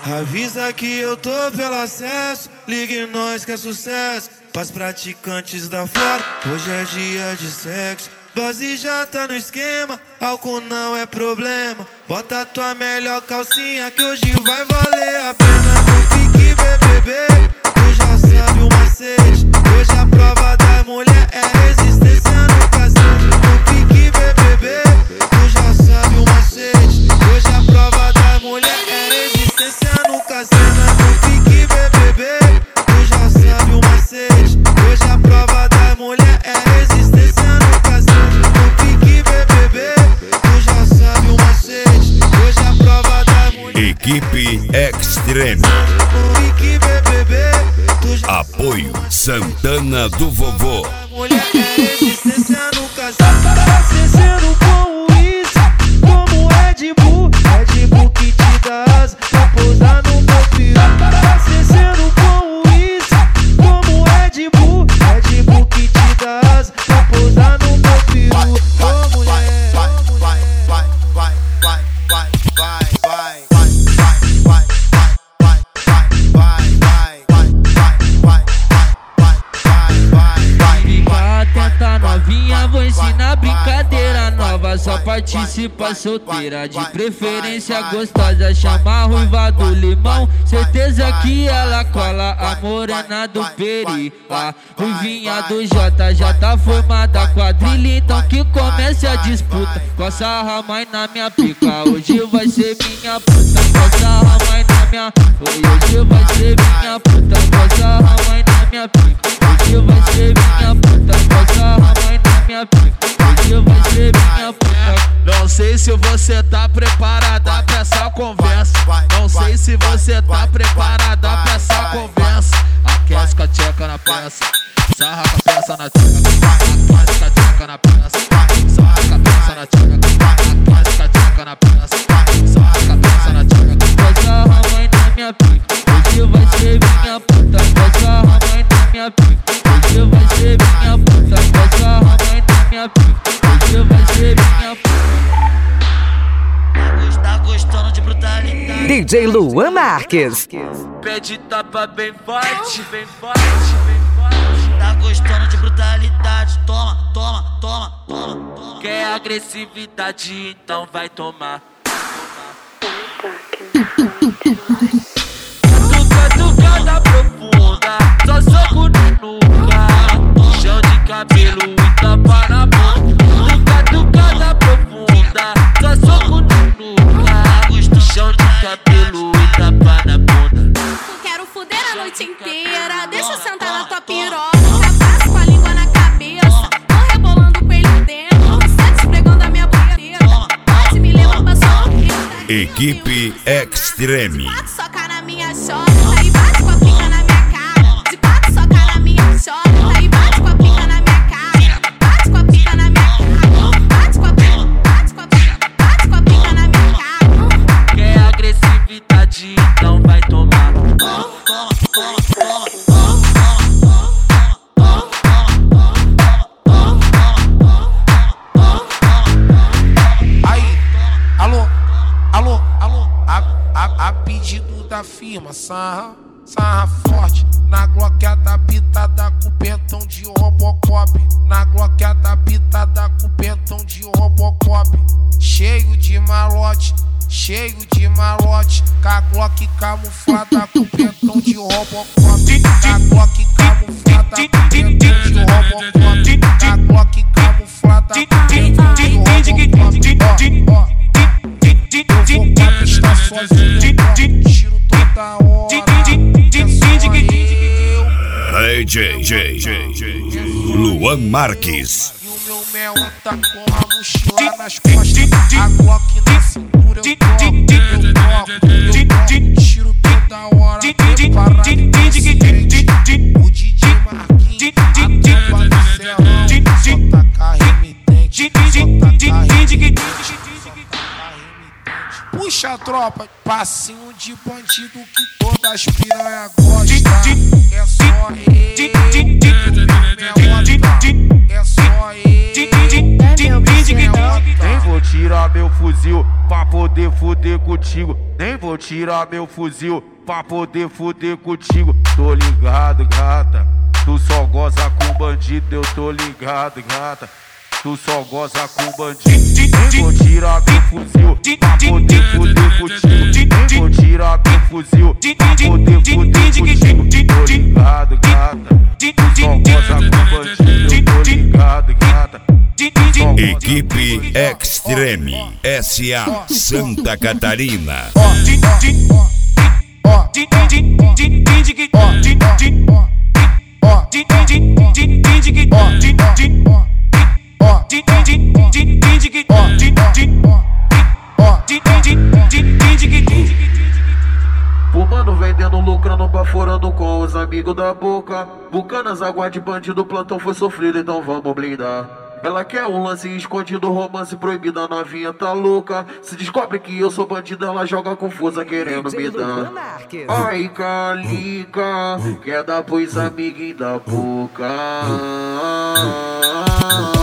Avisa que eu tô pelo acesso, ligue nós que é sucesso. Pras praticantes da flora, hoje é dia de sexo. Dose já tá no esquema, álcool não é problema. Bota tua melhor calcinha que hoje vai valer a pena. No pique BBB, tu já sabe o macete. Hoje a prova da mulher é resistência no cacete. No pique BBB, tu já sabe o macete. Hoje a prova da mulher é resistência no cacete. No pique BBB, tu já sabe o macete. Hoje a prova da mulher é resistência no cacete. No pique BBB, tu já sabe o macete. Hoje a prova da mulher. Equipe Extreme. No pique BBB, tu já Apoio Santana do Vovô. mulher é resistência no cacete. Acendendo com uísque, como Red Bull que te dá asa pra pousar no meu peru. Acendendo com uísque, como Red Bull que te dá asa pra pousar no meu peru. Ô mulher, fica atenta novinha, vou ensinar brincadeira nova. Só participa solteira, de preferência gostosa. Chama a ruiva do limão, certeza que ela cola a morena do peri. A ruivinha do Jota já tá formada quadrilha, então que comece a disputa. Coça a mãe na minha pica, hoje vai ser minha puta. Coça a mãe na minha, hoje vai ser minha puta. Coça a mãe na minha pica, hoje vai ser minha puta. Coça a mãe na minha pica, hoje vai ser minha puta. Não sei se você tá preparada pra essa conversa. Não sei se você tá preparada pra essa conversa. Aquece com a tcheca na peça, sarra com a peça na tcheca. Aquece com a tcheca na peça, sarra com a peça na tcheca. Aquece com a tcheca na peça, sarra com a peça na tcheca. Coça a mãe na minha pica, hoje vai ser minha puta. Coça a mãe na minha pica, hoje vai ser minha puta. Coça a mãe na minha pica, hoje vai ser minha puta. Tá gostando de brutalidade? DJ Luan Marques. Pede tapa bem forte, bem forte, bem forte. Tá gostando de brutalidade? Toma, toma, toma, toma, toma. Quer agressividade? Então vai tomar. Tucada profunda, só soco na nuca. Chão de cabelo e tapa na boca. Tucada profunda, só soco na nuca. Chão de cabelo e tapa na bunda. Quero fuder a noite inteira, deixa eu sentar na tua piroca. Já passo com a língua na cabeça, tô rebolando com ele dentro. Você esfregando a minha buqueta, pode me levar pra sua boqueta. Equipe Extreme. De quatro soca na minha chota, aí bate com a pica na minha cara. De quatro soca na minha chota, aí bate com a pica na minha cara. Bate com a pica na minha cara. Bate com a pica, bate com a pica, bate com a pica na minha cara. Quer agressividade? Então vai tomar. Aí, alô, alô, alô. A pedido da firma, sarra forte. Na gloqueada pitada com pentão de Robocop. Na gloqueada pitada com pentão de Robocop. Cheio de malote, cheio de malote. Com a Glock camuflada com pentão de Robocop. Com a Glock camuflada com pentão de Robocop. Com a Glock camuflada com pentão de Robocop. Eu vou conquistar sozinho, tiro toda hora. É só eu. Luan Marques. E o meu mel tá com a mochila nas costas. A Glock na cintura eu troco. Tiro toda hora, preparado pra frente. O DJ Marquinhos, a tropa do Serrão. Só taca remitente, só taca remitente. Puxa a tropa, passinho de bandido que todas as piranha gostam. É só ele, é só ele. meu bucetão. Nem vou tirar meu fuzil pra poder fuder contigo. Nem vou tirar meu fuzil pra poder fuder contigo. Tô ligado, gata, tu só goza com bandido. Eu tô ligado, gata, tu só goza com bandido. Nem vou tirar meu fuzil pra poder fuder contigo. Nem vou tirar meu fuzil pra poder fuder contigo. Tô ligado, gata, tu só goza com bandido. Eu tô ligado, gata. Equipe Extreme SA Santa Catarina. Fumando, vendendo, lucrando, baforando com os amigos da boca. Bucanas, água de bandido, plantão foi sofrido, então vamos blindar. Ela quer um lance escondido, romance proibido, a novinha tá louca. Se descobre que eu sou bandido, ela joga confusa querendo me dar. Ai, calica, quer dar pros amiguinhos da boca.